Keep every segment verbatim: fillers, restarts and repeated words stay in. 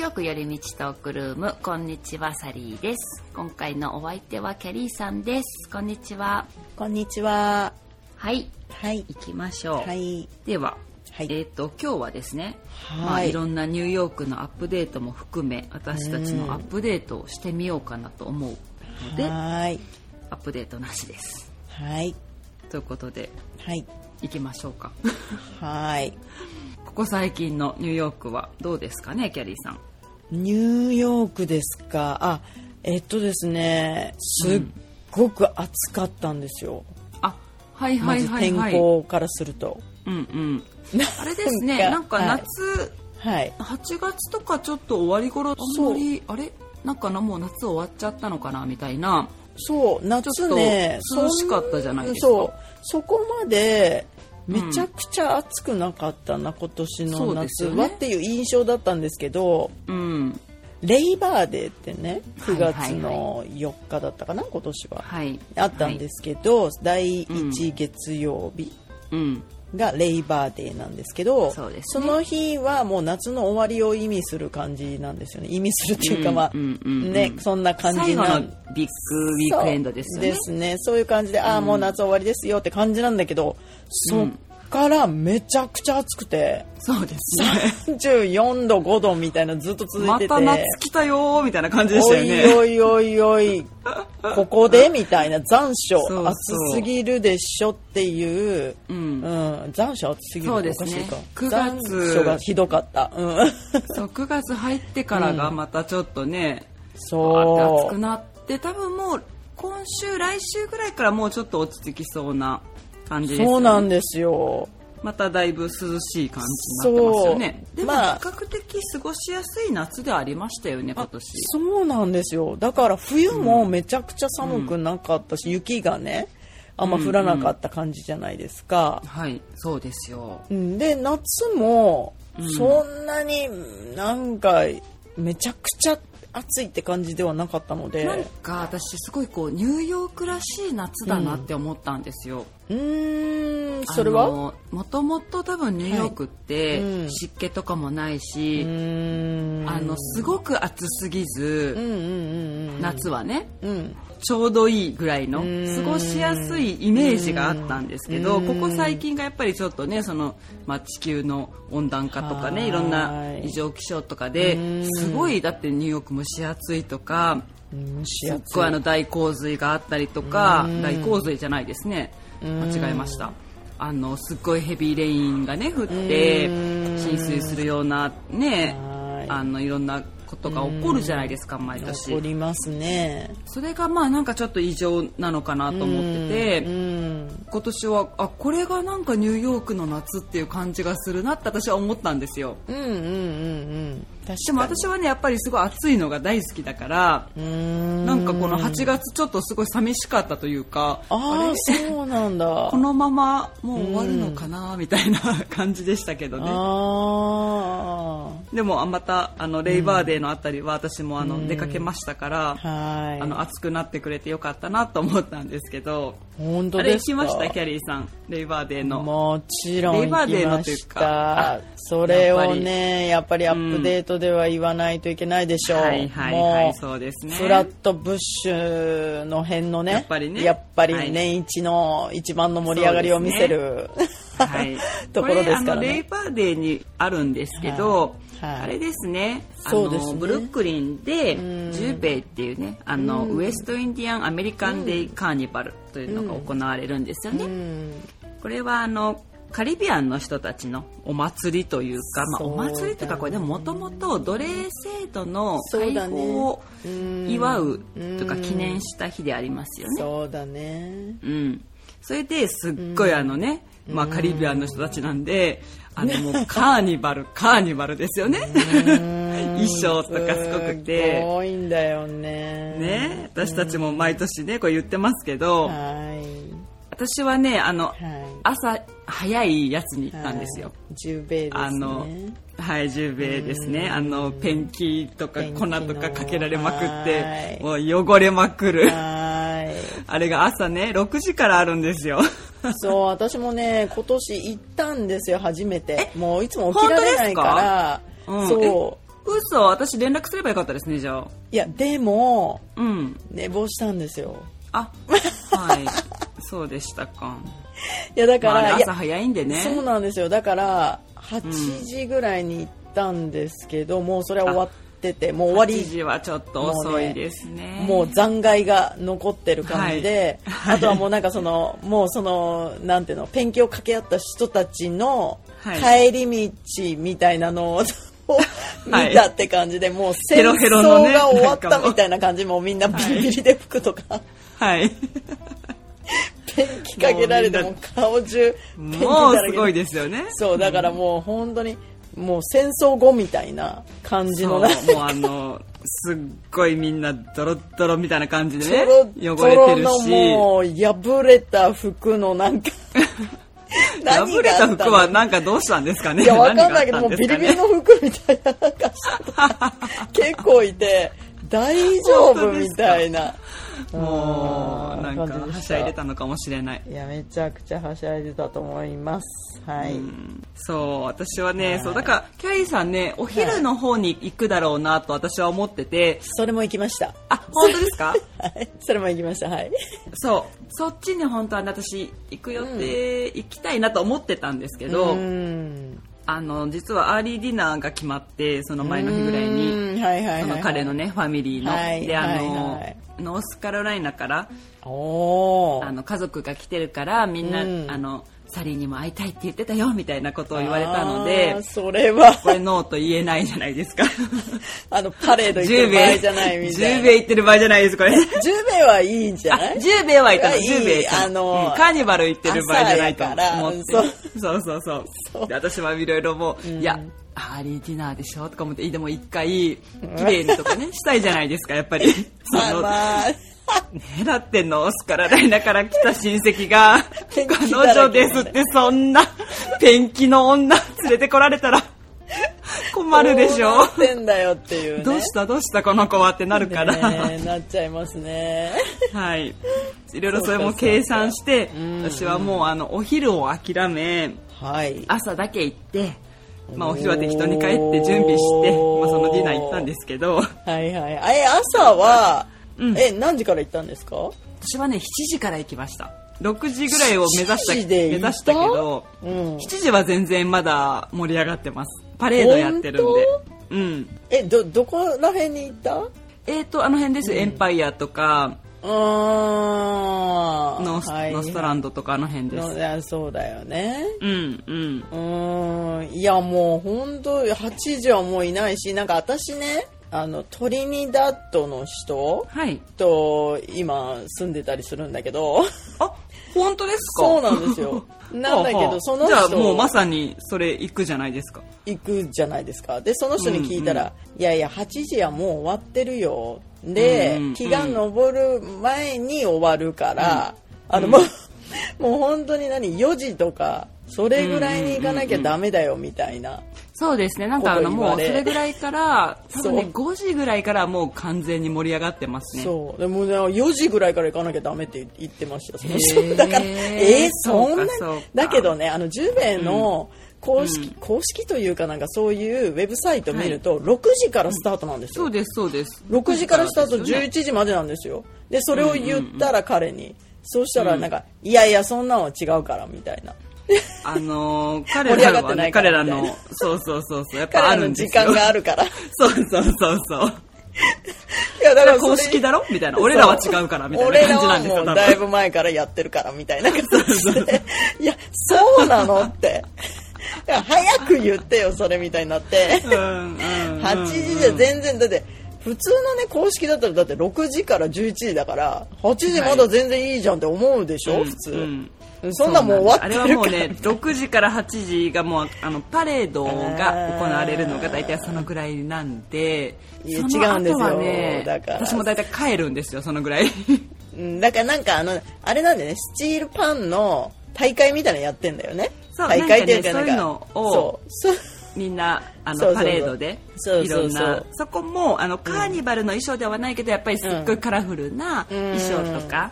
ヨーク寄り道トークルーム、こんにちは、サリーです。今回のお相手はキャリーさんです。こんにちは。 こんにちは。 はい、 はい、 行きましょう。 はい、 では、 はい、 えーと今日はですね、 はい、 まあ、いろんなニューヨークのアップデートも含め、私たちのアップデートをしてみようかなと思うので、 はい、 アップデートなしです。 はい、 ということで、 はい、 行きましょうか。 はい。 ここ最近のニューヨークはどうですかね、キャリーさん。 ニューヨークですか。あ、えっとですね、すっごく暑かったんですよ。 うん、あ、はいはいはいはい。 まず天候からすると。 うんうん。あれですね、なんか夏、 はい、 はちがつとかちょっと終わり頃、あんまりあれなんかな、もう夏終わっちゃったのかなみたいな。 そう、夏ね、 涼しかったじゃないですか。 そう、そこまでめちゃくちゃ暑くなかったな、うん、今年の夏は、ね、っていう印象だったんですけど、 うん、 レイバーデーってね、くがつのよっかだったかな、今年は、はい、あったんですけど、はい、だいいち月曜日、うんがレイバーデーなんですけど、 そうですね、その日はもう夏の終わりを意味する感じなんですよね。意味するっていうか、まあ、うんうんうん、ね、そんな感じな、 最後のビッグウィークエンドですよね。 そうですね、そういう感じで、うん、ああもう夏終わりですよって感じなんだけど、そっからめちゃくちゃ暑くて、 そうですね、 さんじゅうよんどごどみたいなずっと続いてて、 また夏来たよみたいな感じでしたよね。 おいおいおいおいここでみたいな、残暑暑すぎるでしょっていう、うんうん、残暑暑すぎるのおかしいか、そうですね、くがつ残暑がひどかった、うん、 そうくがつ入ってからがまたちょっとね、うん、 そう暑くなって、多分もう今週来週ぐらいからもうちょっと落ち着きそうな感じですよね。 そうなんですよ。 まただいぶ涼しい感じになってますよね。でも比較的過ごしやすい夏でありましたよね、今年。 そうなんですよ。だから冬もめちゃくちゃ寒くなかったし、うん、雪がねあんま降らなかった感じじゃないですか。 うんうん、はい、そうですよ。 で夏もそんなになんかめちゃくちゃ暑いって感じではなかったので、 なんか私すごいこうニューヨークらしい夏だなって思ったんですよ。 うん、うーん、それはもともと多分ニューヨークって湿気とかもないし、はい、あのすごく暑すぎず、うんうんうんうん、夏はね、うん、ちょうどいいぐらいの過ごしやすいイメージがあったんですけど、ここ最近がやっぱりちょっとね、その、まあ、地球の温暖化とかね、いろんな異常気象とかですごい、だってニューヨーク蒸し暑いとか、すっごいあの大洪水があったりとか、大洪水じゃないですね、間違えました。あのすっごいヘビーレインがね降って浸水するようなね、あのいろんなことが起こるじゃないですか、毎年。 起こりますね。 それがまあなんかちょっと異常なのかなと思ってて、今年はあこれがなんかニューヨークの夏っていう感じがするなって私は思ったんですよ。うんうんうんうん。でも私はねやっぱりすごい暑いのが大好きだから、うーん、なんかこのはちがつちょっとすごい寂しかったというか、 ああそうなんだこのままもう終わるのかなみたいな感じでしたけどね。あでもまたあのレイバーデーのあたりは私もあの出かけましたから、はい、あの暑くなってくれてよかったなと思ったんですけど。 本当ですか。 あれ行きましたキャリーさん、レイバーデーの。 もちろん行きました。レイバーデーのというか、それをねやっぱりアップデートでは言わないといけないでしょう。うん、はいはいはい、そうですね。フラットブッシュの辺のね、やっぱりね、やっぱり年一の一番の盛り上がりを見せる、ね、はい、ところですからね。これあのレイバーデーにあるんですけど、はいはい、あれですね、あのそうですね、ブルックリンでジュベイっていうね、あのウエストインディアンアメリカンデイカーニバルというのが行われるんですよね。これはあのカリビアンの人たちのお祭りというか、まあ、お祭りというかこれでももともと奴隷制度の解放を祝うとか記念した日でありますよね。 そうだね、 うん、それですっごいあのね、まあ、カリビアンの人たちなんであのもうカーニバルカーニバルですよね。衣装とかすごくてすごいんだよね。 ね、私たちも毎年ねこれ言ってますけど、はい、私はねあの、はい、朝早いやつに行ったんですよ。 ジュベイですね。 あのはいジュベイですね。あのペンキとか粉とかかけられまくってもう汚れまくるあれが朝ねろくじからあるんですよ。 そう私もね今年行ったんですよ初めて。もういつも起きられないから、うん、そ嘘、私連絡すればよかったですね、じゃあ。 いやでも、 うん、 寝坊したんですよ。 あ、はい。そうでしたか。 いやだから、 まあ、朝早いんでね。 そうなんですよ。だからはちじぐらいに行ったんですけど、うん、もうそれは終わってて、もう終わり。 はちじはちょっと遅いですね。 もう、ね、もう残骸が残ってる感じで、はい、あとはもうなんかそのもうそのなんていうの、ペンキを掛け合った人たちの帰り道みたいなのを見たって感じで、もう戦争が終わったみたいな感じ、もうみんなビリビリで服とか、はい、ペンキかけられても顔中ペンキだらけで、 もうすごいですよね。 そうだからもう本当にもう戦争後みたいな感じの、 もうあのすっごいみんなドロドロみたいな感じでね、汚れてるし、 もう破れた服のなんか破れた服はなんかどうしたんですかね。 いやわかんないけど、もうビリビリの服みたいななんか結構いて大丈夫みたいな。 もうなんかはしゃいでたのかもしれない。 いやめちゃくちゃはしゃいでたと思います。はい。うん、 そう私はね、はい、そうだからキャリーさんね、お昼の方に行くだろうなと私は思ってて、はい、 それも行きました。 あ、本当ですか？ はい、それも行きました。はい。 そうそっちに本当は、ね、私行く予定、うん、行きたいなと思ってたんですけど。うん、あの実はアーリーディナーが決まって、その前の日ぐらいに、はいはいはいはい、その彼のねファミリーの、はい、であの、はいはい、ノースカロライナからおあの家族が来てるからみんな、うん、あのサリーにも会いたいって言ってたよみたいなことを言われたので、 それはこれノーと言えないじゃないですか。 あのパレード行ってる場合じゃないみたいな。 じゅうべい行ってる場合じゃないですこれ。 じゅうべいはいいんじゃない？ じゅうべいは行ったの。じゅうべい行ったあの、 うん、カーニバル行ってる場合じゃないと思って。そうそうそうそうそう。で私はいろいろもう、うん、いやアーリーディナーでしょとか思って、でも一回綺麗にとかねしたいじゃないですかやっぱり。そのまあね、だってノースカロライナから来た親戚が彼女ですってそんなペンキの女連れてこられたら困るでしょ。 どうなってんだよっていう、ね、 どうしたどうしたこの子はってなるから、 ね、なっちゃいますね。 はい、いろいろそれも計算して、私はもうあのお昼を諦め、はい、朝だけ行って、まあ、お昼は適当に帰って準備して、まあ、そのディナー行ったんですけど、 はいはい、え朝はうん、え何時から行ったんですか？ 私はねしちじから行きました。ろくじぐらいを目指した目指したけど、うん、しちじは全然まだ盛り上がってます。パレードやってるんで。うん、 え ど, どこら辺に行った？ えーとあの辺です、うん、エンパイアとかあノース、はい、ノーストランドとかあの辺です。 いやそうだよね。 うんうんうんいやもう本当はちじはもういないし、なんか私ねあのトリニダッドの人、はい、と今住んでたりするんだけど。 あ本当ですか？ そうなんですよ。なんだけどはあはあ、その人じゃあもうまさにそれ行くじゃないですか。 行くじゃないですか。でその人に聞いたら、うんうん、いやいやはちじはもう終わってるよで、うんうん、日が昇る前に終わるから、うん、あのもう、うん、もう本当に何よじとかそれぐらいに行かなきゃダメだよみたいな。 そうですね、なんかあのもうそれぐらいから多分、ね、ごじぐらいからもう完全に盛り上がってますね。 そうでも、ね、よじぐらいから行かなきゃダメって言ってました。そうだからえー、そんなだけどね、あのじゅうべいの公式、うん、公式というかなんかそういうウェブサイト見ると、はい、ろくじからスタートなんですよ、 うん、そうですそうです。 ろくじからスタートじゅういちじまでなんですよ。でそれを言ったら彼に、うんうんうん、そうしたらなんか、うん、いやいやそんなのは違うからみたいな。 あのー、彼らは、ね、彼らのそうそうそうそうやっぱあるんですよ。 彼らの時間があるから。 そうそうそうそう。いやだから公式だろみたいな。俺らは違うからみたいな感じなんですよ。 俺らはもうだいぶ前からやってるからみたいな感じで。いやそうなのって。早く言ってよそれみたいになって。うんうんうんうん、はちじじゃ全然だって普通のね公式だったらだってろくじからじゅういちじだからはちじまだ全然いいじゃんって思うでしょ、はい、普通。うんうんそんなもう終わってるから。 あれはもうねろくじからはちじがもうあのパレードが行われるのが大体そのぐらいなんで、 いや違うんですよ、ね、 だから私も大体帰るんですよそのぐらい。 だからなんかあのあれなんでねスチールパンの大会みたいなのやってんだよね。大会っていうかなんか、ね、そういうのをそうみんなあのパレードでいろんなそこもあのカーニバルの衣装ではないけどやっぱりすっごいカラフルな衣装とか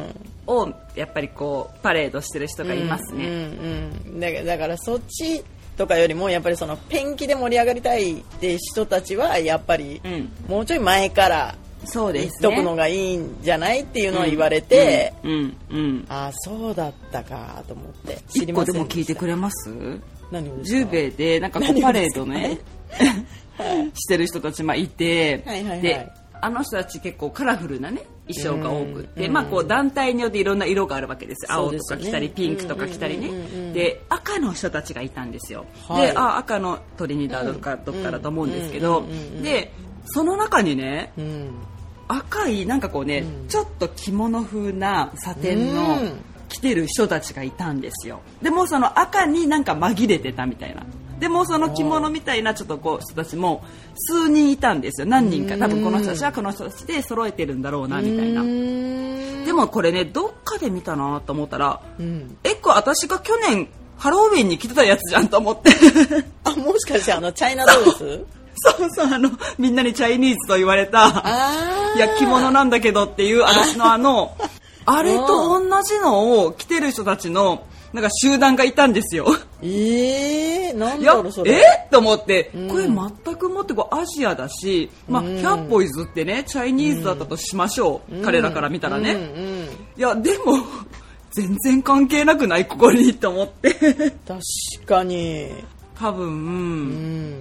をやっぱりこうパレードしてる人がいますね。 うんうんうん、だから、だからそっちとかよりもやっぱりそのペンキで盛り上がりたいって人たちはやっぱりもうちょい前からそうですね、 言っとくのがいいんじゃないっていうのを言われて、 うんうんうんうん、 ああそうだったかと思って知りませんでした。いっこでも聞いてくれます？ 何をですか？ ジュベでなんかこうパレードねしてる人たちもいて、はいはいはい、であの人たち結構カラフルなね衣装が多くて、まあ、こう団体によっていろんな色があるわけですよ。青とか着たり、ね、ピンクとか着たりね、うんうんうんうん、で赤の人たちがいたんですよ、はい、であ赤のトリニダードかどっかだと思うんですけど、でその中にね、うん、赤いなんかこうね、うん、ちょっと着物風なサテンの着てる人たちがいたんですよ。でもその赤になんか紛れてたみたいな。でもその着物みたいなちょっとこう人たちも数人いたんですよ。何人か多分この人たちはこの人たちで揃えてるんだろうなみたいな。でもこれねどっかで見たなと思ったら、うん、えっこ私が去年ハロウィンに着てたやつじゃんと思ってあもしかしてあのチャイナドレスそうそうあのみんなにチャイニーズと言われたいや着物なんだけどっていう私のあのあれと同じのを着てる人たちのなんか集団がいたんですよ。 えー、なんだろうそれ。 えー、と思って、うん、これ全くもってこうアジアだし、まあ、うん、キャッボイズってねチャイニーズだったとしましょう、うん、彼らから見たらね、うんうん、いやでも全然関係なくないここにと思って確かに多分、うん、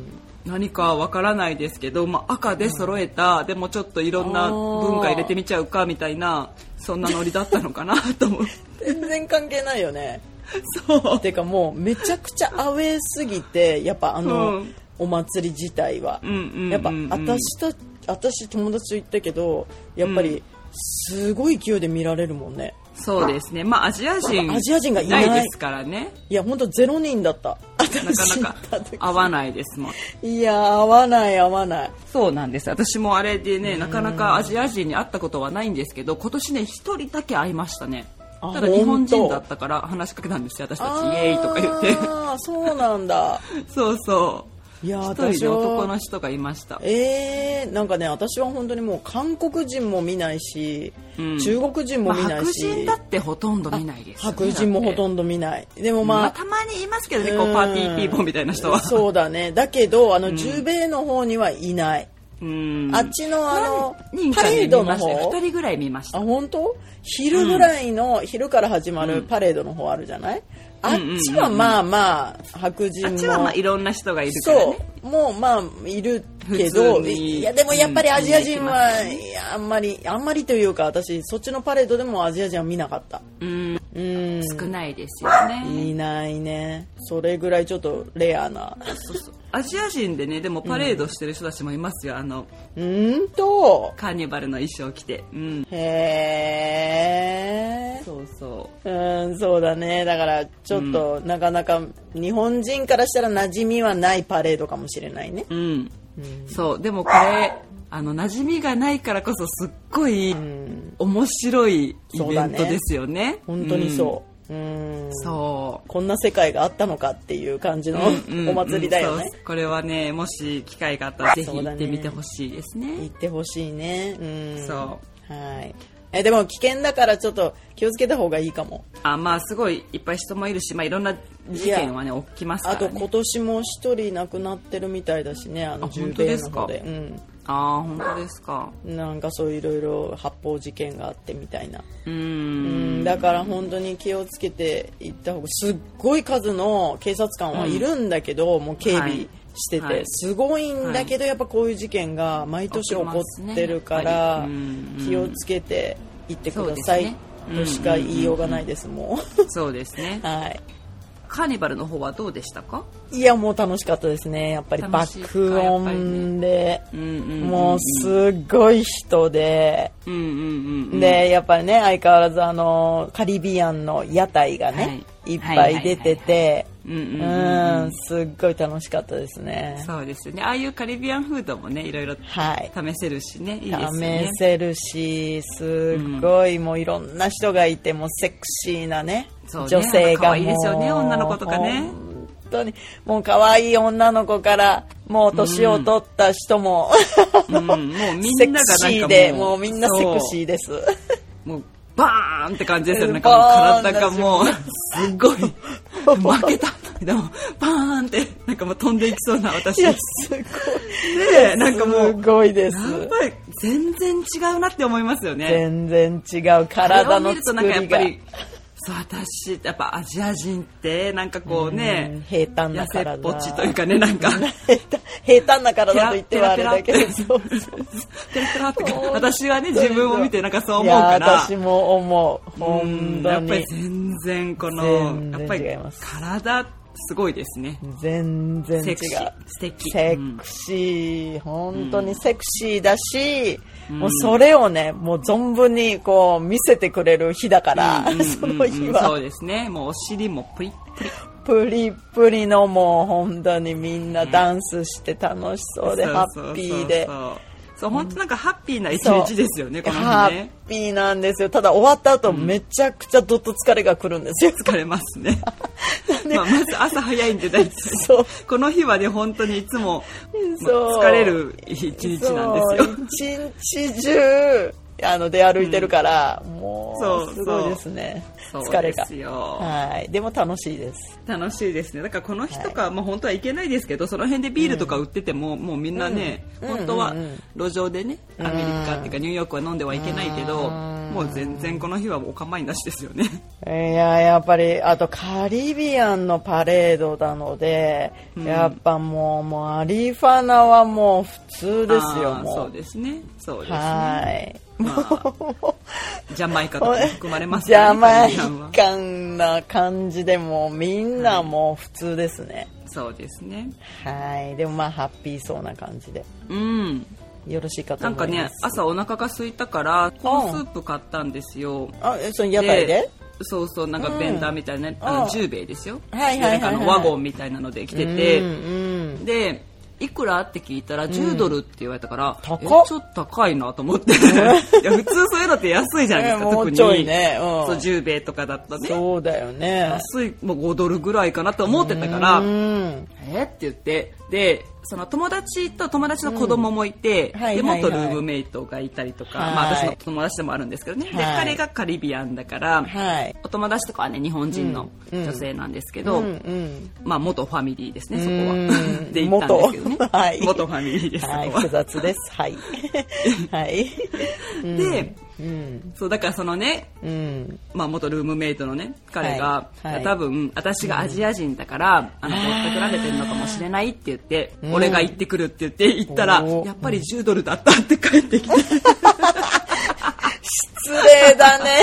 何かわからないですけど、まあ、赤で揃えた、うん、でもちょっといろんな文化入れてみちゃうかみたいなそんなノリだったのかなと思って全然関係ないよね。 そうてかもうめちゃくちゃアウェーすぎてやっぱあの、うん、お祭り自体は、うんうんうんうん、やっぱ私と私友達と行ったけどやっぱりすごい勢いで見られるもんね。 そうですね。まあアジア人アジア人がいないですからね。 いや本当ゼロにんだった。 なかなか合わないですもん。 いや合わない合わない。 そうなんです。私もあれでねなかなかアジア人に会ったことはないんですけど今年ね一人だけ会いましたね。ただ日本人だったから話しかけたんですよ私たちイエーイとか言って。 ああそうなんだそうそういや一人で男の人がいました。 えー、なんかね私は本当にもう韓国人も見ないし、うん、中国人も見ないし、 まあ、白人だってほとんど見ないですよね。 白人もほとんど見ない。でもまあ、 まあ、たまにいますけどねこうパーティーピーポーみたいな人は。 そうだね。だけどあの、うん、中米の方にはいない。うん、あっちのあのパレードの方ふたりぐらい見ました。 あ本当？昼ぐらいの、うん、昼から始まるパレードの方あるじゃない、うん、あっちはまあまあ白人もあっちはまあいろんな人がいるからね。 そうもうまあいるけどいやでもやっぱりアジア人は、うん、いやあんまりあんまりというか私そっちのパレードでもアジア人は見なかった。 うんうん少ないですよね。 いないね。それぐらいちょっとレアな。 そうそうアジア人でねでもパレードしてる人たちもいますよ。あのうんとカーニバルの衣装着て、うん、 へーそうそううんそうだね。だからちょっと、うん、なかなか日本人からしたら馴染みはないパレードかもしれないね。 うん、うん、そうでもこれあの馴染みがないからこそすっごい面白いイベントですよね。 ね本当にそう。うんうんそうこんな世界があったのかっていう感じの、うんうん、お祭りだよね、 うん、これはねもし機会があったらぜひ行ってみてほしいですね。 行ってほしいね。うんそうはいえでも危険だからちょっと気をつけた方がいいかも。 あまあすごいいっぱい人もいるし、まあ、いろんな事件はね起きますからね。 あと今年も一人亡くなってるみたいだしね。あの中米の方で。うんああ本当ですか。 なんかそういろいろ発砲事件があってみたいな。うーんだから本当に気をつけていった方がすっごい数の警察官はいるんだけど、うん、もう警備してて、はい、すごいんだけど、はい、やっぱこういう事件が毎年起こってるから、ね、気をつけていってください、ね、としか言いようがないです。もうそうですねはいカーニバルの方はどうでしたか？ いやもう楽しかったですね。やっぱり爆音で、ねうんうんうんうん、もうすごい人で、うんうんうんうん、でやっぱりね相変わらずあのカリビアンの屋台がね、はい、いっぱい出ててすっごい楽しかったですね。 そうですよね。ああいうカリビアンフードもねいろいろ試せるしね、はい、いいですよね。 試せるしすっごい、うん、もういろんな人がいてもうセクシーなねね、 女性がもう可愛いですよね女の子とかね。 本当にもう可愛い女の子からもう年を取った人も、うんうん、もうみんながなんかもうセクシーでもうみんなセクシーです。 もうバーンって感じですよね。なんかもう体がもうすごい負けたでもパーンってなんかもう飛んでいきそうな私。 いやすごい。 でなんかもうすごいです。 やっぱり全然違うなって思いますよね。 全然違う体の作りが。 そう私やっぱアジア人ってなんかこうね、 うん、平坦な体、 痩せっぽちというかねなんか平坦な体と言ってはあれだけど、そうそうペラペラって私はね自分を見てなんかそう思うから。いや私も思う。本当に。 やっぱり全然このやっぱり体すごいですね。 全然違う。 素敵。 セクシー、うん、本当にセクシーだし。うん、もうそれをねもう存分にこう見せてくれる日だから、うんうんうんうん、その日はそうですね。もうお尻もプリプリプリプリのもう本当にみんなダンスして楽しそうで、うん、ハッピーで、 そうそうそうそう本当なんかハッピーな一日ですよね、この日ね。 ハッピーなんですよ。ただ終わった後、うん、めちゃくちゃどっと疲れが来るんですよ。 疲れますね。まあ、まず朝早いんで大体そうこの日はね本当にいつも、まあ、疲れる一日なんですよ。 一日中あの出歩いてるから、うん、もうすごいですね。 そう疲れが。 そうですよ。 はい。でも楽しいです。 楽しいですね。だからこの日とか、はい、まあ本当は行けないですけど、その辺でビールとか売ってても、うん、もうみんなね、うん、本当は路上でね、アメリカっていうかニューヨークは飲んではいけないけど、うん、もう全然この日はお構いなしですよね。 いややっぱりあとカリビアンのパレードなので、うん、やっぱもうもうアリファナはもう普通ですよ。もうそうですね。そうですね。 はい。まあ、 ジャマイカとか含まれますね。ジャマイカな感じでもみんなもう普通ですね。 はい、そうですね。 はい。でもまあハッピーそうな感じで。 うん。 よろしいかと思います。 なんかね朝お腹が空いたからコーンスープ買ったんですよ。 あ、その屋台で？ そうそうなんかベンダーみたいな、ね、うん、あのじゅうべいですよ。 はいはいはいはい、 なんかのワゴンみたいなので来てて、 うんうん、 で。いくらって聞いたらじゅうドルって言われたから、 うん、 えちょっと高いなと思っていや普通そういうのって安いじゃないですか、 もうちょいね、 特に、うん、そうじゅうべいとかだったね。 そうだよね。 安いもうごドルぐらいかなと思ってたから、えって言ってでその友達と友達の子供もいて、うんはいはいはい、で元ルームメイトがいたりとか、はいまあ、私の友達でもあるんですけどね、はい、で彼がカリビアンだから、はい、お友達とかはね日本人の女性なんですけど、うんうん、まあ元ファミリーですねそこはで行ったんですけどね元、はい、元ファミリーです、 はい、複雑ですはい、はい、 で、うん、そうだからそのね、うんまあ、元ルームメイトのね彼が、はいはい、多分私がアジア人だから、うん、あのぼったくられてるのかもしれないって言って、うん、俺が行ってくるって言って行ったら、やっぱりじゅうドルだったって帰ってきて失礼だね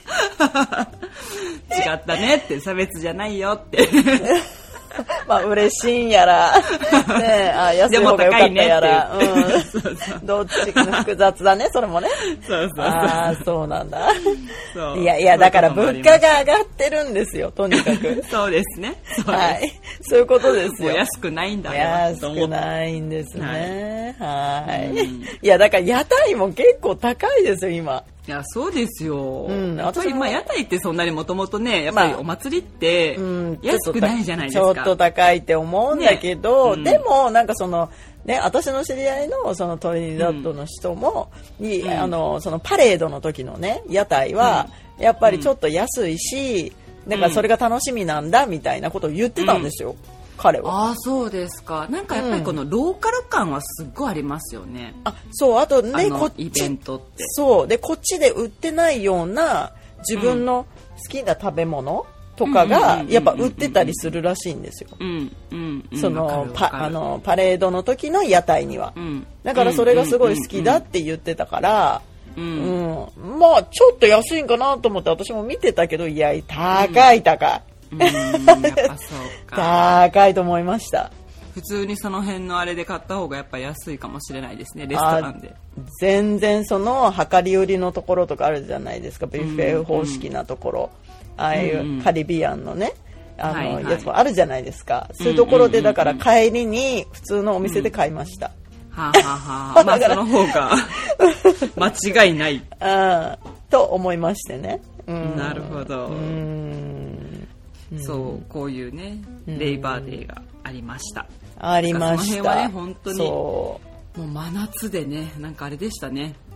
違ったねって差別じゃないよってまあ嬉しいんやら、ね、あ安い方が良かったやら、うん、そうそうどっちか複雑だねそれもね。 そうそうそうあそうなんだ。そういやいやだから物価が上がってるんですよとにかく。 そうですね。そうはい、そういうことですよ。 もう安くないんだ安くないんですね。はい。はい、いやだから屋台も結構高いですよ今。 いやそうですよ、うん、やっぱりまあ屋台ってそんなにもともとねやっぱりお祭りって安くないじゃないですか、 まあ、ちょっと高いって思うんだけど、ねうん、でもなんかそのね私の知り合いのそのトリニダッドの人も、うん、あのそのパレードの時のね屋台はやっぱりちょっと安いし、うん、だからそれが楽しみなんだみたいなことを言ってたんですよ、うん彼は。 あそうですか。なんかやっぱりこのローカル感はすっごいありますよね。 あそうあとねこっちイベントってそうでこっちで売ってないような自分の好きな食べ物とかがやっぱ売ってたりするらしいんですよ。そのパあのパレードの時の屋台には、うん、だからそれがすごい好きだって言ってたから。うんうん、まあちょっと安いんかなと思って私も見てたけどいや高い高い。 うんやっぱそうか高いと思いました。 普通にその辺のあれで買った方がやっぱ安いかもしれないですねレストランで。 全然その量り売りのところとかあるじゃないですかビュッフェ方式なところ、うんうん、ああいうカリビアンのねあの、はいはい、やつもあるじゃないですか。そういうところでだから帰りに普通のお店で買いました。 うん、はあ、ははあ、まあその方が間違いない、 うん、と思いましてね、うん、 なるほど。うんそうこういうねレイバーデーがありました。 ありました。 その辺はね本当にもう真夏でねなんかあれでしたね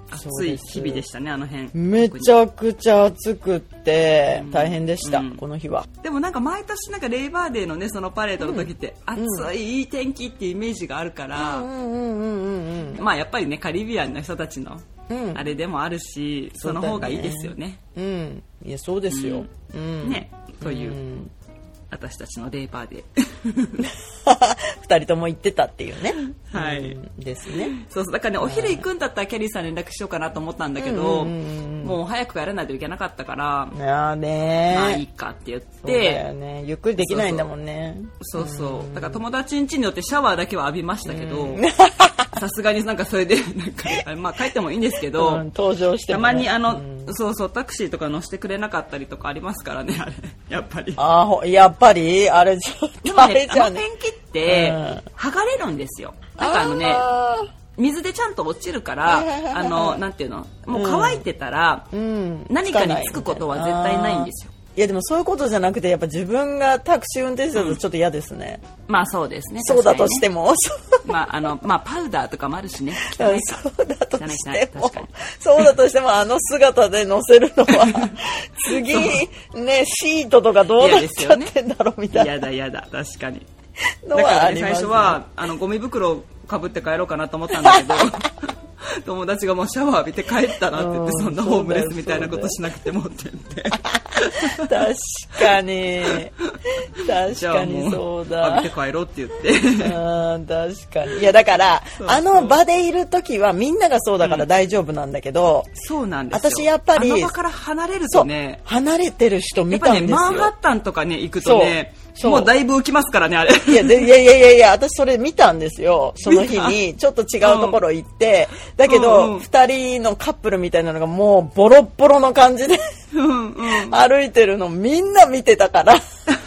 暑い日々でしたね、あの辺。 めちゃくちゃ暑くって大変でした、うん、この日は。 でもなんか毎年なんかレイバーデーのねそのパレードの時って暑いいい天気っていうイメージがあるから、まあやっぱりねカリビアンの人たちのあれでもあるし、うん、その方がいいですよね。 うん、いやそうですよ。 うん、ね、という、うん、私たちのレイバーで二人とも行ってたっていうね。 はい、 うん、ですね。 そうそう、だからねお昼行くんだったらキャリーさんに連絡しようかなと思ったんだけど、うんうんうん、もう早く帰らないといけなかったから、 いやね、 まあいいかって言って。そうだよね、ゆっくりできないんだもんね。 そうそう、そうそう、だから友達ん家によってシャワーだけは浴びましたけど、さすがになんかそれでなんかまあ帰ってもいいんですけど、 うん、登場しても、ね、たまにあの、うん、そうそうタクシーとか乗せてくれなかったりとかありますからね、あれやっぱり。 ああ、やっぱりあれちょっとあれじゃね。 あのペンキって剥がれるんですよ。なんかあのね、水でちゃんと落ちるから、あのなんていうの、もう乾いてたら、うん、何かにつくことは絶対ないんですよ。 いやでもそういうことじゃなくて、やっぱ自分がタクシー運転手だとちょっと嫌ですね。 うん、まあそうですね。 そうだとしても、 まああのまあパウダーとかもあるしね。 そうだとしても、そうだとしてもあの姿で乗せるのは次ねシートとかどうなっちゃってんだろうみたいな。 嫌だ嫌だ確かに。だからね最初はあのゴミ袋かぶって帰ろうかなと思ったんだけど。友達がもうシャワー浴びて帰ったなって言って、そんなホームレスみたいなことしなくてもって言って確かに確かにそうだ、 浴びて帰ろうって言ってあ確かに。いやだからそうそう、あの場でいる時はみんながそうだから大丈夫なんだけど、 うん、そうなんですよ。 私やっぱりあの場から離れるとね、 離れてる人見たんですよ。 やっぱねマンハッタンとかね行くとね、もうだいぶ浮きますからねあれ。 いやでいやいやいやいや、私それ見たんですよ。その日にちょっと違うところ行って、うん、だけど、うんうん、ふたりのカップルみたいなのがもうボロッボロの感じでうん、うん、歩いてるのみんな見てたからだ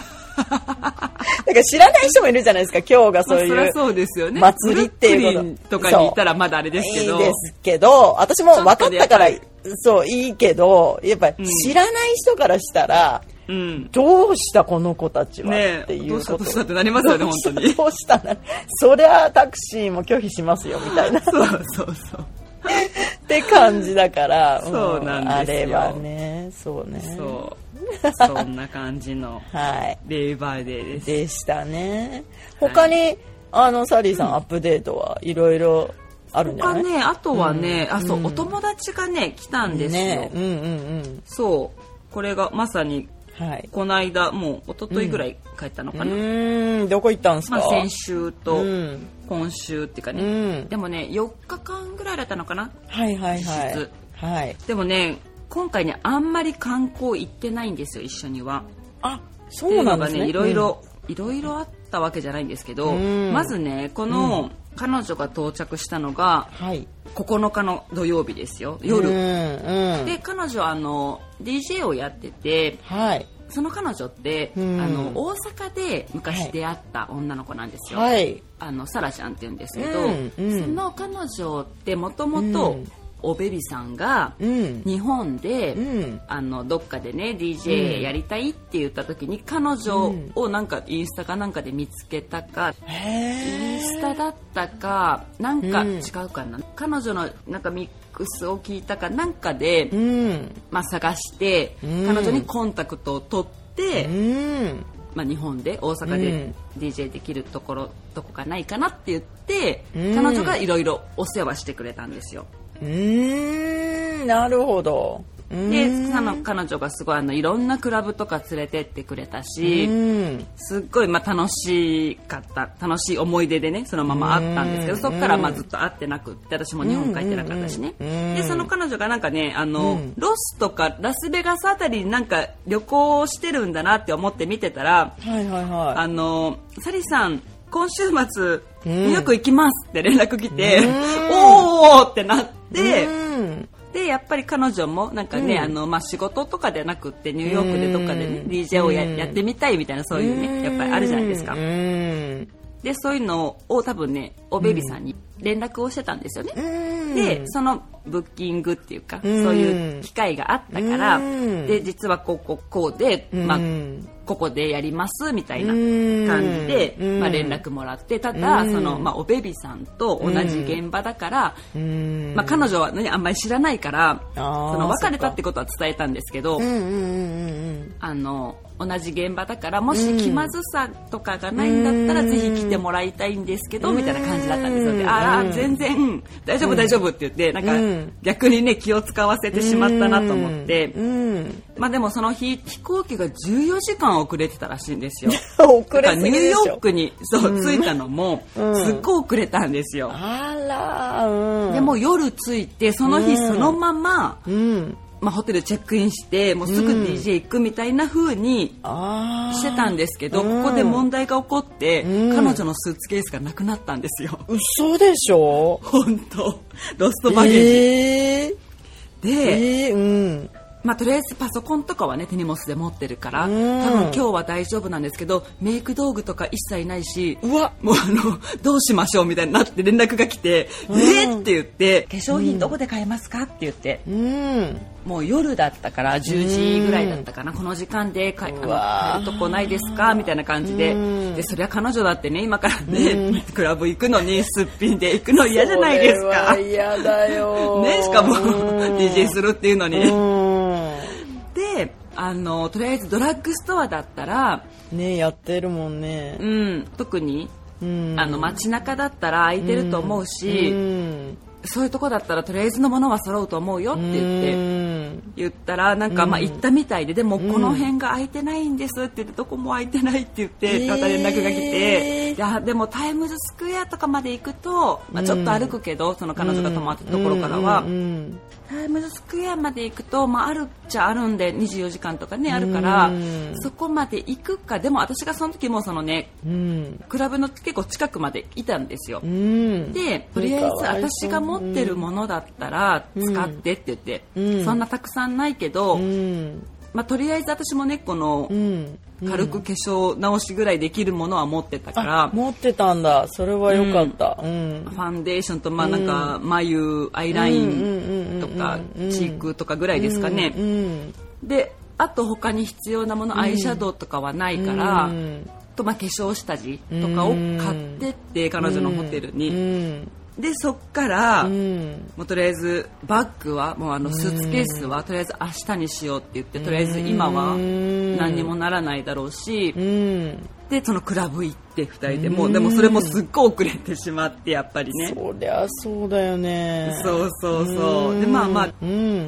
から知らない人もいるじゃないですか、今日がそういう、 そうですよね、 祭りっていうこととかにいたらまだあれですけど、 いいですけど、私も分かったからそういいけど、やっぱり知らない人からしたら、うん、どうしたこの子たちは、ね、っていうこと、 どうしたどうしたってなりますよね本当に。 どうしたな、そりゃタクシーも拒否しますよみたいなそうそうそうって感じだから、 そうなんですよ、 あれはね、そうね、 そうそんな感じのレイバーデーです、 でしたね。他に、はい、あのサリーさん、うん、アップデートはいろいろあるんじゃない？ 他ね、あとはね、うん、あそう、うん、お友達がね来たんですよ、 ね、うんうんうん、 そうこれがまさにはい、この間もう一昨日ぐらい帰ったのかな、 うん、うんどこ行ったんですか？ まあ、先週と今週っていうかね、うん、でもねよっかかんぐらいだったのかな、 はいはいはい、はい、 でもね今回ねあんまり観光行ってないんですよ、一緒には。 あ、そうなんですね。 いろいろいろいろあったわけじゃないんですけど、うん、まずねこの、うん、彼女が到着したのが、はい、ここのかの土曜日ですよ、夜、うんうん、で彼女はあの ディージェー をやってて、はい、その彼女って、うん、あの大阪で昔出会った女の子なんですよ、はい、あのサラちゃんって言うんですけど、うんうん、その彼女ってもともとおベビさんが日本で、うん、あのどっかでね ディージェー やりたいって言った時に、彼女をなんかインスタかなんかで見つけたか、うん、インスタだったかなんか違うかな、うん、彼女のなんかミックスを聞いたかなんかで、うん、まあ、探して、うん、彼女にコンタクトを取って、うんまあ、日本で大阪で ディージェー できるところどこかないかなって言って、うん、彼女がいろいろお世話してくれたんですよ。 うーん、なるほど。 でその彼女がすごいあのいろんなクラブとか連れてってくれたし、すっごいまあ楽しかった楽しい思い出でねそのままあったんですけど、そこからまあずっと会ってなくって、私も日本帰ってなかったしね。でその彼女がなんかねあのロスとかラスベガスあたりになんか旅行してるんだなって思って見てたら、はいはいはい、あのサリさん今週末ニューヨーク行きますって連絡来て、おーってなって、でやっぱり彼女もなんかね、うん、あのまあ、仕事とかでなくってニューヨークでどっかでね ディージェー を や, やってみたいみたいなそういうねやっぱりあるじゃないですか。でそういうのを多分ねおベビさんに連絡をしてたんですよね。でそのブッキングっていうかそういう機会があったから、で実はこうこうこうで、まあ、 ここでやりますみたいな感じで、まあ、連絡もらって、ただその、まあ、おベビさんと同じ現場だから、まあ、彼女は、ね、あんまり知らないからその別れたってことは伝えたんですけど、あの同じ現場だからもし気まずさとかがないんだったらぜひ来てもらいたいんですけどみたいな感じだったんですよ。で、ああ全然大丈夫大丈夫って言ってなんか逆にね気を使わせてしまったなと思って、まあでもその日飛行機がじゅうよじかん遅れてたらしいんですよ。 遅れすぎでしょ。 ニューヨークにそう着いたのもすっごい遅れたんですよ。 あら、うん、 でも夜着いてその日そのまま、うんまあ、ホテルチェックインしてもうすぐ ディージェー 行くみたいな風にしてたんですけど、うん、ここで問題が起こって、うん、彼女のスーツケースがなくなったんですよ。 嘘でしょ。 本当ロストバゲージ、えー、で、えーうんまあ、とりあえずパソコンとかはね手荷物で持ってるから多分今日は大丈夫なんですけどメイク道具とか一切ないしうわもうあのどうしましょうみたいになって連絡が来てえーって言って化粧品どこで買えますかって言ってうんもう夜だったからじゅうじぐらいだったかなこの時間で買えるとこないですかみたいな感じででそりゃ彼女だってね今からねクラブ行くのにすっぴんで行くの嫌じゃないですか。 嫌だよねしかも ディージェー するっていうのにであのとりあえずドラッグストアだったらねやってるもんね、 うん、特に、うん、あの街中だったら空いてると思うし、うん、そういうとこだったらとりあえずのものは揃うと思うよって言って、うん、言ったらなんかまあ行ったみたいで、でもこの辺が空いてないんですって言ってどこも空いてないって言ってまた連絡が来て、えー、いやでもタイムズスクエアとかまで行くと、まあ、ちょっと歩くけどその彼女が泊まったところからは、うんうんうんタイムズスクエアまで行くと、まあ、あるっちゃあるんでにじゅうよじかんとかねあるからそこまで行くか。でも私がその時もそのねクラブの結構近くまでいたんですよ。でとりあえず私が持ってるものだったら使ってって言ってそんなたくさんないけどまあ、とりあえず私もねこの軽く化粧直しぐらいできるものは持ってたから、 うん、持ってたんだ。それは良かった、うん、 ファンデーションとまあなんか眉アイラインとかチークとかぐらいですかね、うんうん、であと他に必要なものアイシャドウとかはないから、うん、とまあ化粧下地とかを買ってって彼女のホテルに、うんうんでそっから、うん、もうとりあえずバッグはもうあのスーツケースはとりあえず明日にしようって言って、とりあえず今は何にもならないだろうし、うん、でそのクラブ行ってふたりでもうでもそれもすっごい遅れてしまってやっぱりね。 そりゃそうだよね。 そうそうそうでまあまあ、うん、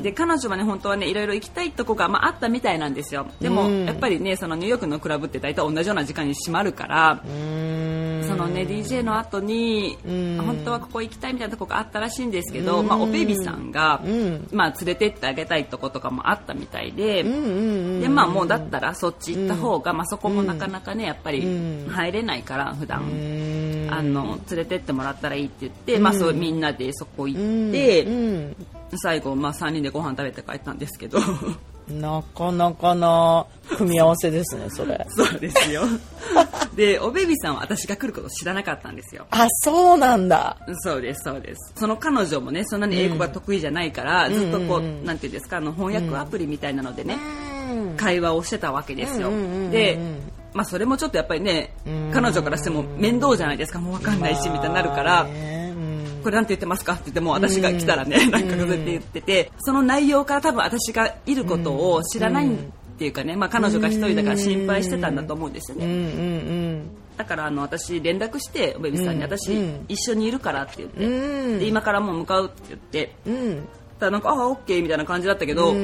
で彼女はね本当はねいろいろ行きたいとこが、まあ、あったみたいなんですよ。でも、うん、やっぱりねそのニューヨークのクラブって大体同じような時間に閉まるから、うんそのね ディージェー の後に、うん、本当はここ行きたいみたいなとこがあったらしいんですけど、うんまあ、おベビさんが、うんまあ、連れてってあげたいとことかもあったみたいで、うんうんうん、でまあもうだったらそっち行った方が、うんまあ、そこもなかなかねやっぱり入れないから普段、うん、あの連れてってもらったらいいって言って、うんまあ、そうみんなでそこ行って、うんうん、最後、まあ、さんにんでご飯食べて帰ったんですけどなかなかな組み合わせですねそれ。 そうですよでおベビーさんは私が来ることを知らなかったんですよ。 あそうなんだ。 そうですそうです。その彼女もねそんなに英語が得意じゃないから、うん、ずっとこう、うんうんうん、なんていうんですかあの翻訳アプリみたいなのでね、うん、会話をしてたわけですよ、うんうんうんうん、でまあそれもちょっとやっぱりね、うん、彼女からしても面倒じゃないですか。もう分かんないしみたいになるから、まあねうん、これなんて言ってますかって言っても私が来たらね、うん、なんかそうやって言っててその内容から多分私がいることを知らないっていうかね、まあ、彼女が一人だから心配してたんだと思うんですよね、うんうんうん、だからあの私連絡しておベビーさんに、うん、私一緒にいるからって言って、うん、で今からもう向かうって言って、うんなんかあオッケーみたいな感じだったけど、うん、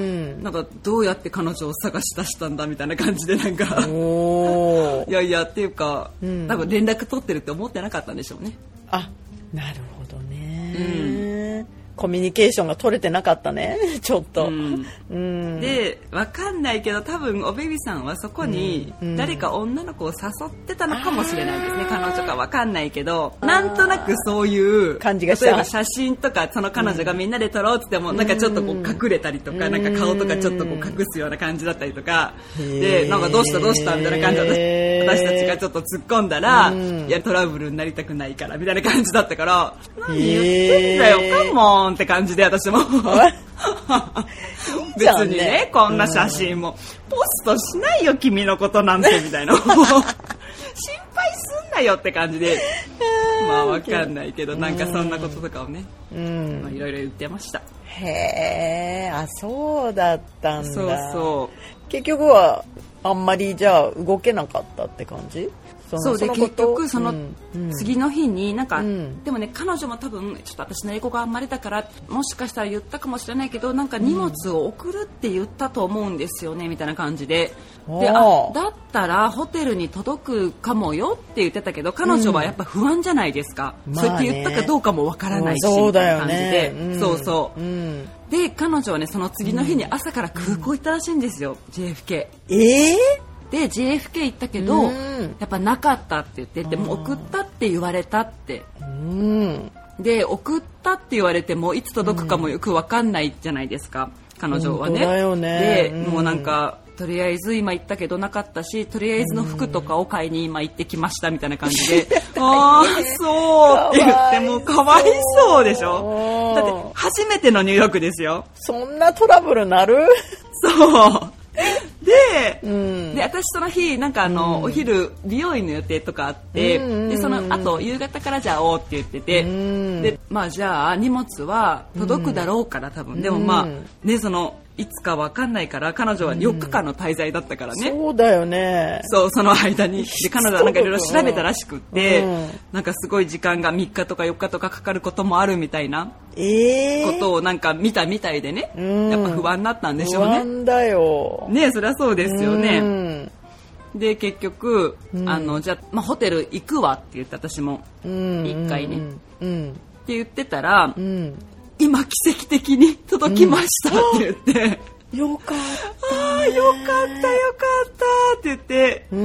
なんかどうやって彼女を探し出したんだみたいな感じでなんかいやいやっていうか、うん、多分連絡取ってるって思ってなかったんでしょうね。 あなるほどね、うん、コミュニケーションが取れてなかったねちょっと、うんうん、で分かんないけど多分おベビーさんはそこに誰か女の子を誘ってたのかもしれないですね、うん、彼女か分かんないけどなんとなくそういう感じがした。 例えば写真とかその彼女がみんなで撮ろうって言っても、うん、なんかちょっとこう隠れたりとか、うん、なんか顔とかちょっとこう隠すような感じだったりとか、うん、でなんかどうしたどうしたみたいな感じで私たちがちょっと突っ込んだら、うん、いやトラブルになりたくないからみたいな感じだったから何言ってんだよカモンんって感じで私も別にねこんな写真もポストしないよ君のことなんてみたいな心配すんなよって感じでまあわかんないけどなんかそんなこととかをねいろいろ言ってました。 へー、あそうだったんだ。 そうそう結局はあんまりじゃあ動けなかったって感じ？ そうで結局その次の日になんか、うん、でもね彼女も多分ちょっと私の英語があんまりだからもしかしたら言ったかもしれないけどなんか荷物を送るって言ったと思うんですよねみたいな感じで、であだったらホテルに届くかもよって言ってたけど彼女はやっぱ不安じゃないですか、うん、そうやって言ったかどうかもわからないし、 まあね、 みたいな感じで、 うん、 そうそう、うん、で彼女はねその次の日に朝から空港行ったらしいんですよ、うん、ジェイエフケー。 えーで ジェイエフケー 行ったけど、うん、やっぱなかったって言ってでも送ったって言われたって、うん、で送ったって言われてもいつ届くかもよく分かんないじゃないですか彼女はね。 だよねで、 うん、 もうなんかとりあえず今行ったけどなかったしとりあえずの服とかを買いに今行ってきましたみたいな感じで、うん、ああそうって言ってもうかわいそうでしょ。だって初めてのニューヨークですよ。 そんなトラブルなる？ そうで、うん、で私その日なんかあの、うん、お昼美容院の予定とかあって、うん、でその後夕方からじゃあ会おうって言ってて、うん、でまあじゃあ荷物は届くだろうから多分、うん、でもまあねそのいつかわかんないから彼女はよっかかんの滞在だったからね、 うん、そうだよね。 そうその間にで彼女はなんかいろいろ調べたらしくって、うん、なんかすごい時間がみっかとかよっかとかかかることもあるみたいなことをなんか見たみたいでね、えー、やっぱ不安になったんでしょうね。 不安だよねそりゃそうですよね、うん、で結局、うん、あのじゃあ、まあ、ホテル行くわって言って私も一回ね、うん、って言ってたら、うん今奇跡的に届きましたって言って、 うん、よかった、ね、 あよかったよかったって言って、うん、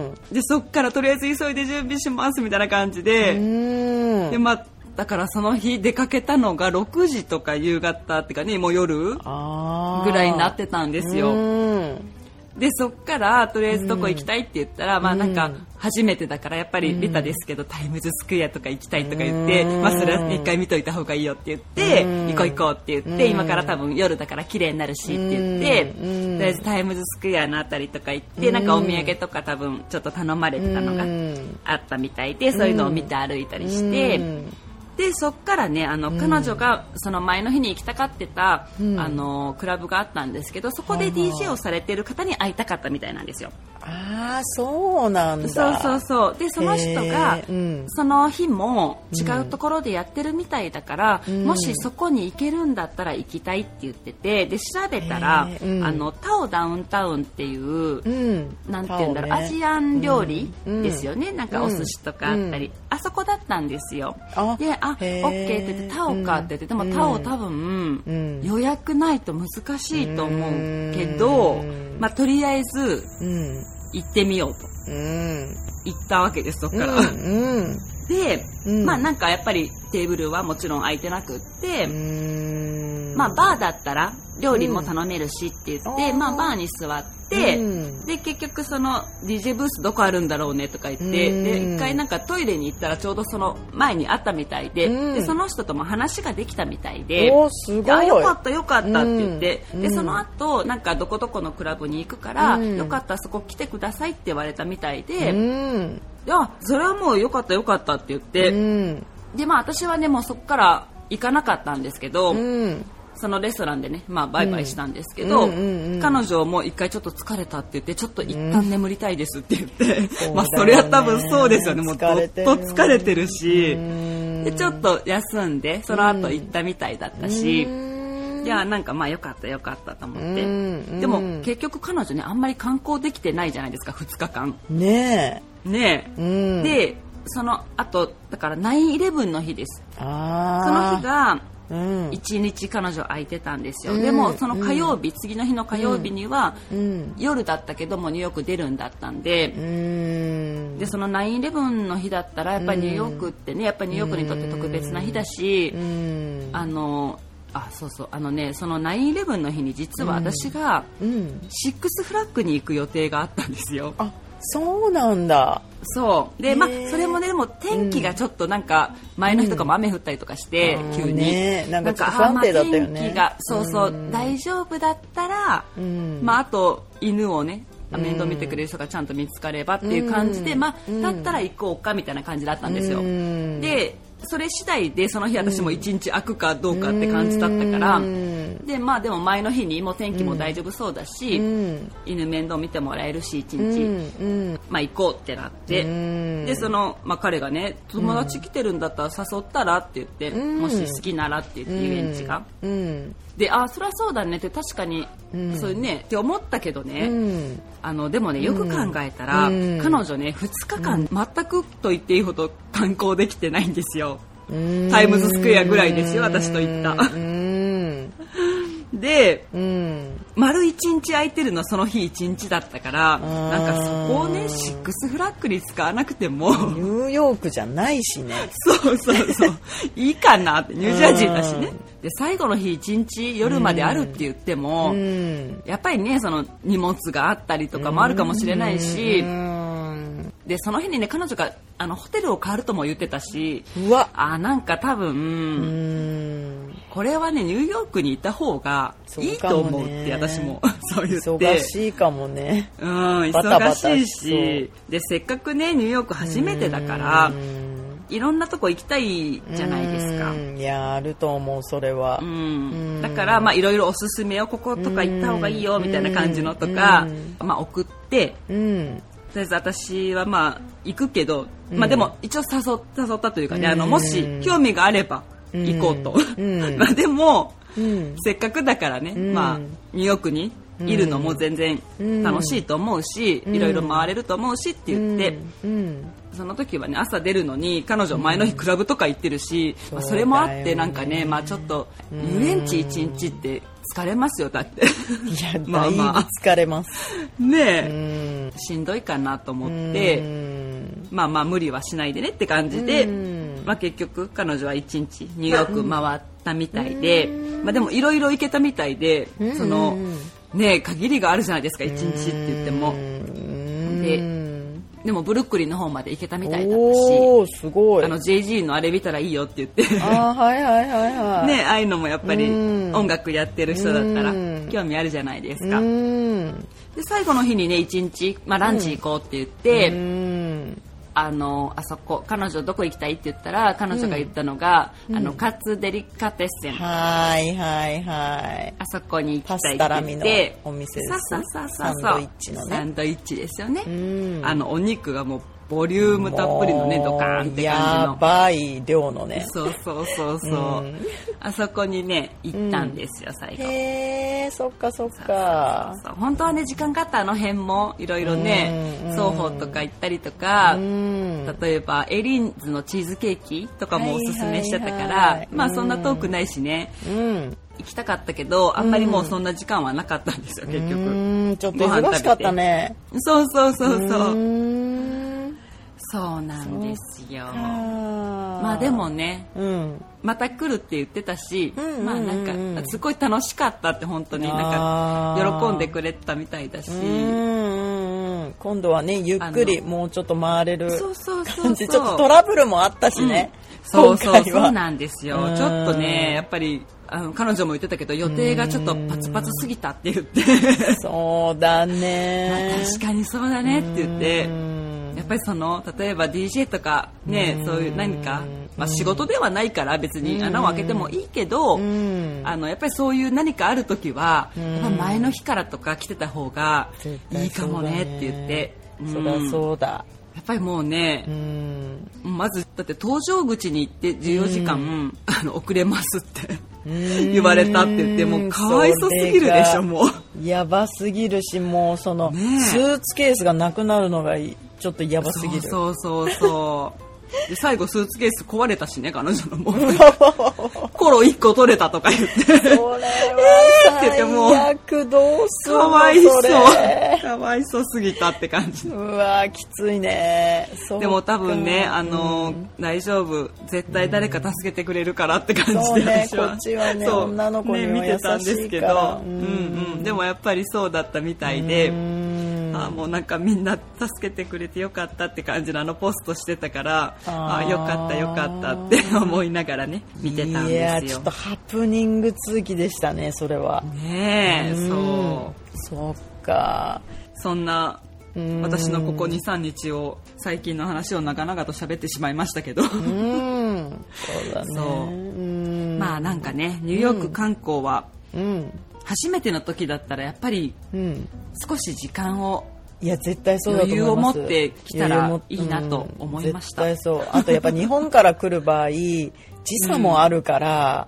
でそっからとりあえず急いで準備しますみたいな感じで、うん、でまあだからその日出かけたのがろくじとか夕方っていうかねもう夜ぐらいになってたんですよ。うんでそっからとりあえずどこ行きたいって言ったら、うん、まあなんか初めてだからやっぱりベタですけど、うん、タイムズスクエアとか行きたいとか言って、うん、まあそれは一回見といた方がいいよって言って、うん、行こう行こうって言って、うん、今から多分夜だから綺麗になるしって言って、うん、とりあえずタイムズスクエアのあたりとか行って、うん、なんかお土産とか多分ちょっと頼まれてたのがあったみたいで、うん、そういうのを見て歩いたりして、うんでそっからねあの、うん、彼女がその前の日に行きたがってた、うん、あのクラブがあったんですけどそこで ディージェー をされてる方に会いたかったみたいなんですよ。 ああそうなんだ。 そうそうそうでその人が、うん、その日も違うところでやってるみたいだから、うん、もしそこに行けるんだったら行きたいって言っててで調べたら、うん、あのタオダウンタウンっていう、うん、なんて言うんだろう、ね、アジアン料理ですよね、うん、なんかお寿司とかあったり、うん、あそこだったんですよ。であオッケーって言ってタオかって言ってでもタオ多分、うん、予約ないと難しいと思うけど、うん、まあとりあえず、うん行ってみようと、うん、行ったわけですそっから、うんうん、で、うん、まあなんかやっぱりテーブルはもちろん空いてなくって、うんまあバーだったら料理も頼めるしって言って、うん、まあバーに座って、うん、で結局その ディージェー ブースどこあるんだろうねとか言って、うん、で一回なんかトイレに行ったらちょうどその前にあったみたいで、うん、でその人とも話ができたみたいで、 おすごいあよかったよかったって言って、うん、でその後なんかどこどこのクラブに行くから、うん、よかったらそこ来てくださいって言われたみたいで、うん、いやそれはもうよかったよかったって言って、うん、でまあ私はねもうそこから行かなかったんですけど、うん、そのレストランでねまあバイバイしたんですけど、うんうんうんうん、彼女も一回ちょっと疲れたって言ってちょっと一旦眠りたいですって言って、うん、まあそれは多分そうですよねもうどっと疲れてるし、うん、でちょっと休んでその後行ったみたいだったし、うん、いやなんかまあよかったよかったと思って、うん、でも結局彼女ねあんまり観光できてないじゃないですかふつかかんねえねえ、うん、でその後だから ナインイレブン の日です。あその日がいちにち彼女空いてたんですよ、うん、でもその火曜日、うん、次の日の火曜日には、うん、夜だったけどもニューヨーク出るんだったんで、うん、でその ナインイレブン の日だったらやっぱりニューヨークってねやっぱりニューヨークにとって特別な日だし、うん、あのあそうそうあのねその ナインイレブン の日に実は私がシックスフラッグに行く予定があったんですよ。 あそうなんだ。 そうで、まあそれもねでも天気がちょっとなんか前の日とかも雨降ったりとかして、うん、急に、 ね、なんかちょっと不安定だったよね。 天気がそうそう、うん、大丈夫だったら、うん、まああと犬をね面倒見てくれる人がちゃんと見つかればっていう感じで、うん、まあだったら行こうかみたいな感じだったんですよ。うん、でそれ次第でその日私も一日空くかどうかって感じだったから、うん、でまあでも前の日にもう天気も大丈夫そうだし、うん、犬面倒見てもらえるし一日、うん、まあ行こうってなって、うん、でその、まあ、彼がね友達来てるんだったら誘ったらって言って、うん、もし好きならって言って遊園地が、うん、であそりゃそうだねって確かに、うん、そういうねって思ったけどね、うん、あのでもねよく考えたら、うん、彼女ねふつかかん、うん、全くと言っていいほど観光できてないんですよ。タイムズスクエアぐらいですよ私と行った。で、うん、丸一日空いてるのはその日一日だったから、なんかそこをねシックスフラッグに使わなくてもニューヨークじゃないしね。 そうそうそういいかなってニュージャージーだしね。で最後の日一日夜まであるって言っても、うん、やっぱりねその荷物があったりとかもあるかもしれないし、うん、でその日にね彼女があのホテルを変わるとも言ってたし、うわあなんか多分、うんこれはねニューヨークにいた方がいいと思うって私もそう言って忙しいかもね。 うん忙しいしでせっかくねニューヨーク初めてだからいろんなとこ行きたいじゃないですか。 いやあると思うそれは。うんだからまあいろいろおすすめをこことか行った方がいいよみたいな感じのとかまあ送ってうんとりあえず私はまあ行くけど、うん、まあでも一応誘誘ったというかね、うん、あのもし興味があれば行こうと、うん、まあでも、うん、せっかくだからね、うん、まあニューヨークにいるのも全然楽しいと思うし、うん、いろいろ回れると思うしって言って、うんうん、その時はね朝出るのに彼女前の日クラブとか行ってるし、うんまあ、それもあってなんかね、まあ、ちょっと遊園地一日って疲れますよだっていやだいぶ疲れますねえしんどいかなと思ってまあまあ無理はしないでねって感じで、まあ、結局彼女は一日ニューヨーク回ったみたいで、まあ、でもいろいろ行けたみたいでそのね限りがあるじゃないですか一日って言ってもででもブルックリンの方まで行けたみたいだったしおすごいあの ジェイジー のあれ見たらいいよって言ってあはいはいはいはいねああいうのもやっぱり音楽やってる人だったら興味あるじゃないですかで最後の日にね一日、まあ、ランチ行こうって言ってあのあそこ彼女どこ行きたいって言ったら彼女が言ったのが、うん、あのカツデリカテッセンはいはいはいあそこに行きたいって言ってパスタラミのお店ですそうそうそうそうサンドイッチのねサンドイッチですよね、うん、あのお肉がもうボリュームたっぷりのねドカーンって感じのやばい量のねそうそうそうそう、うん、あそこにね行ったんですよ、うん、最後へーそっかそっかそうそうそう本当はね時間があったあの辺もいろいろね、うん、双方とか行ったりとか、うん、例えばエリンズのチーズケーキとかもおすすめしてたから、はいはいはい、まあそんな遠くないしね、うん行きたかったけどあんまりもうそんな時間はなかったんですよ、うん、結局うんちょっと忙しかったねそうそうそうそううんそうなんですよまあでもね、うん、また来るって言ってたし、うんうんうんうん、まあなんかすごい楽しかったって本当になんか喜んでくれたみたいだしうんうん今度はねゆっくりもうちょっと回れる感じちょっとトラブルもあったしね、 うん、そうそうそうなんですよちょっとねやっぱりあの彼女も言ってたけど予定がちょっとパツパツすぎたって言ってそうだね、 まあ、確かにそうだねって言ってやっぱりその例えば ディージェー とかねそういう何か、まあ、仕事ではないから別に穴を開けてもいいけどあのやっぱりそういう何かある時はやっぱ前の日からとか来てた方がいいかもねって言ってそりゃそうだやっぱりもうねうんまずだって搭乗口に行ってじゅうよじかんあの遅れますって言われたって言ってもうかわいそすぎるでしょもうやばすぎるしもうそのスーツケースがなくなるのがちょっとやばすぎるそうそうそうそうで最後スーツケース壊れたしね彼女のもコロいっこ取れたとか言ってそれは最悪どうするのかわいそうかわいそうすぎたって感じうわきついねでも多分ねあの、うん、大丈夫絶対誰か助けてくれるからって感じで、うん、 そうねこっちはね女の子にも優しいから、 ね、見てたんですけど、うんうんうん、でもやっぱりそうだったみたいであもうなんかみんな助けてくれてよかったって感じのあのポストしてたから、ああよかったよかったって思いながらね見てたんですよ。いやちょっとハプニング続きでしたねそれは。 ねえ、うん、そうそっか。 そんな私のここ にさんにちを最近の話を長々と喋ってしまいましたけど、うんそうだね。そううんまあなんかねニューヨーク観光は初めての時だったらやっぱり少し時間をいや絶対そうだと思います。 余裕を持ってきたらいいなと思いました、 うん、絶対そう。あとやっぱ日本から来る場合時差もあるから、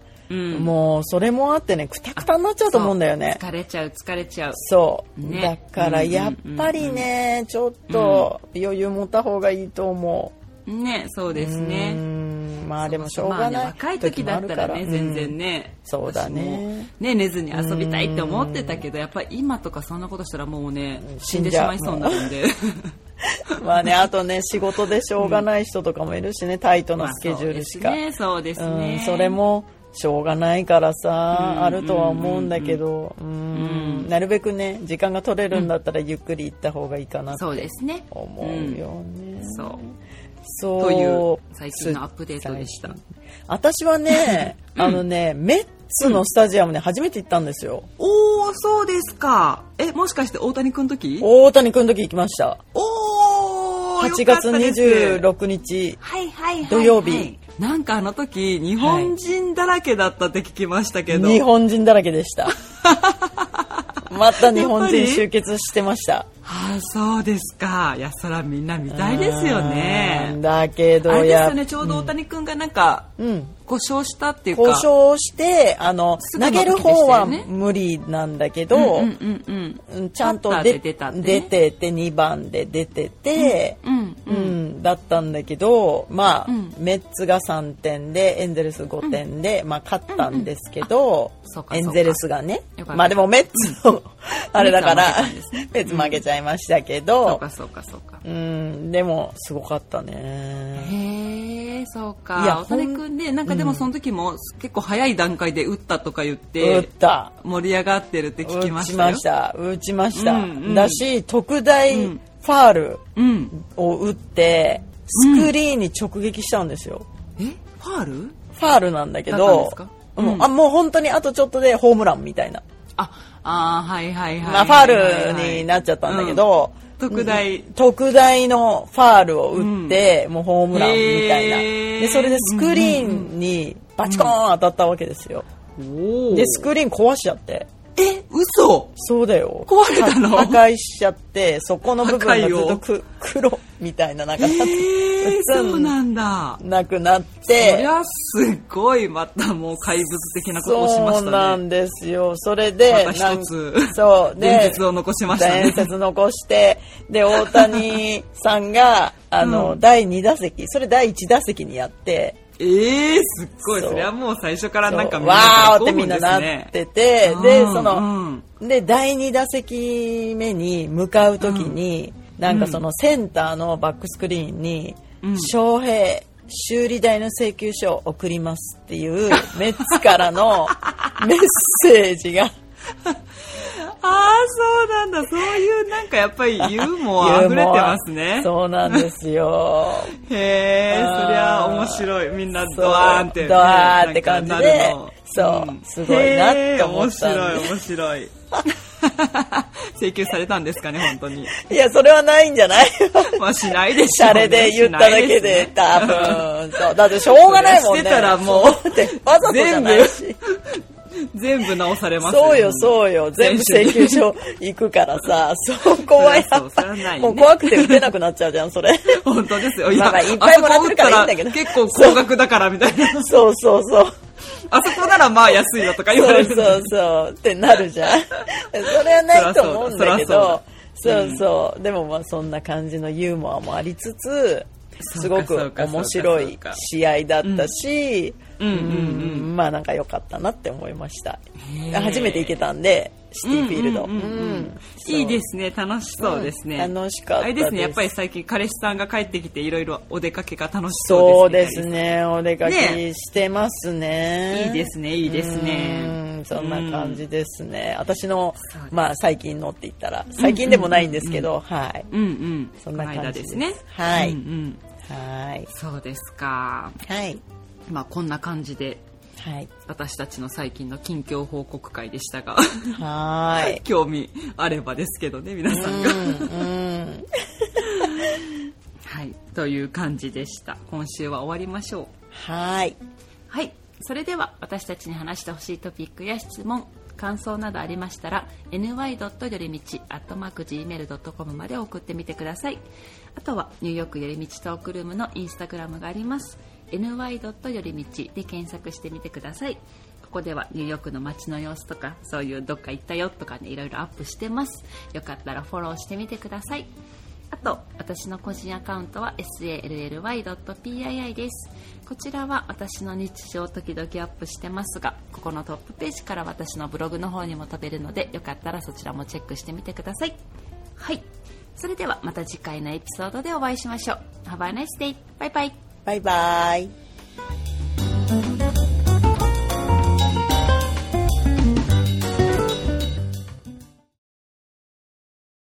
うん、もうそれもあってねクタクタになっちゃうと思うんだよね。 疲れちゃう疲れちゃうそう、ね、だからやっぱりね、うんうん、ちょっと余裕持った方がいいと思うね。そうですね。 うんまあでもしょうがない、 まあね、若い時だったらね全然ね、 うん、そうだねね寝ずに遊びたいって思ってたけどやっぱり今とかそんなことしたらもうね死んでしまいそうになるんでまあね、あとね仕事でしょうがない人とかもいるしね、タイトなスケジュールしか、 まあ、そうですね、そうですね、 うん、それもしょうがないからさ、うん、あるとは思うんだけど、うんうん、なるべくね時間が取れるんだったらゆっくり行った方がいいかなって思うよね、 うん、そうそうという最近のアップデートでした。 私はねあのねメッツのスタジアムね初めて行ったんですよ。 おーそうですか。えもしかして大谷君の時？ 大谷君の時行きました。 おーはちがつにじゅうろくにち土曜日。 なんかあの時日本人だらけだったって聞きましたけど、はい、 日本人だらけでしたまた日本人集結してました。 ああそうですか。いやそらみんな見たいですよね。 だけどあれですよね、ちょうど大谷君がなんか、うん、故障したっていうか故障してあの投げる方は無理なんだけど、ちゃんとで出た、ね、出ててにばんで出てて、うんうんうん、だったんだけどまあ、うん、メッツがさんてんでエンゼルスごてんで、うんまあ、勝ったんですけど、うんうん、エンゼルスがねまあでもメッツの、うん、あれだからメッツ負けちゃいましたけど、 うん、そうかそうかそうか、 うん、でもすごかったね。 へえそうか。いや大谷君でなんかでもその時も結構早い段階で打ったとか言って打った盛り上がってるって聞きましたよ。 打ちました打ちました、うんうん、だし特大ファールを打ってスクリーンに直撃したんですよ、 うんうん、えファールファールなんだけどうん、あもう本当にあとちょっとでホームランみたいなああはいはいはい、 まあ、ファールになっちゃったんだけど、 うん、特大特大のファールを打って、うん、もうホームランみたいなでそれでスクリーンにバチコーン当たったわけですよ、うん、でスクリーン壊しちゃってえ嘘そうだよ壊れたの破壊しちゃってそこの部分がずっとく黒みたいななんか、えー、そうなんだなくなってそりゃすごいまたもう怪物的なことをしましたね。 そうなんですよ。それでまた一つそう伝説を残しましたね。 伝説残してで大谷さんがあの、うん、だいにだせきそれだいいちだせきにやってえー、すっごい そ, それはもう最初からなんかみんなわーってみんななっててでその、うん、でだいにだせきめに向かう時に、うん、なんかそのセンターのバックスクリーンに翔平、うん、修理代の請求書を送りますっていうメッツからのメッセージがああそうなんだ。そういうなんかやっぱりユーモア溢れてますね。 そうなんですよへえそりゃ面白い。みんなドワーンって、ね、 ドワーって感じでそう、うん、すごいなって思ったんで面白い面白い請求されたんですかね本当に。 いやそれはないんじゃないまあしないでしょうね。 シャレで言っただけで多分そうだってしょうがないもんね。 してたらもうわざとじゃないし全部直されますよ。 そうよそうよ全部請求書行くからさそこはやっぱ、ね、もう怖くて打てなくなっちゃうじゃんそれ本当ですよ。いや、 まあ、いっぱいもらってるからいいんだけど結構高額だからみたいなそうそうそうあそこならまあ安いよとか言われるそうそうそうってなるじゃんそれはないと思うんだけどそうそう、うん、でもまあそんな感じのユーモアもありつつすごく面白い試合だったし、うんうんうん、まあなんか良かったなって思いました。初めて行けたんでシティフィールド、うんうんうんうん、 いいですね楽しそうですね、 うん、楽しかったです。 あれですねやっぱり最近彼氏さんが帰ってきていろいろお出かけが楽しそうですね。 そうですねお出かけしてますね。 いいですねいいですね。 ん、そんな感じですね。うん、私の、まあ、最近のって言ったら、最近でもないんですけど、うんうんうん、はい。うんうん。 そんな感じですね。 はい。 うんうん、はい。そうですか。 はい。 まあ、こんな感じで。 はい、 私たちの最近の近況報告会でしたがはい興味あればですけどね皆さんがうん、うんはい、という感じでした。今週は終わりましょう。 はいはい、それでは私たちに話してほしいトピックや質問感想などありましたら エヌワイ よりみち アットマーク ジーメール ドットコム まで送ってみてください。あとはニューヨークよりみちトークルームのインスタグラムがあります。エヌワイ よりみちで検索してみてください。ここではニューヨークの街の様子とかそういうどっか行ったよとかねいろいろアップしてます。よかったらフォローしてみてください。あと私の個人アカウントは エスエーエルエルワイ ドット ピーアイアイ です。こちらは私の日常を時々アップしてますがここのトップページから私のブログの方にも飛べるのでよかったらそちらもチェックしてみてください。はい、それではまた次回のエピソードでお会いしましょう。 Have a nice day. バイバイ。 バイバイ。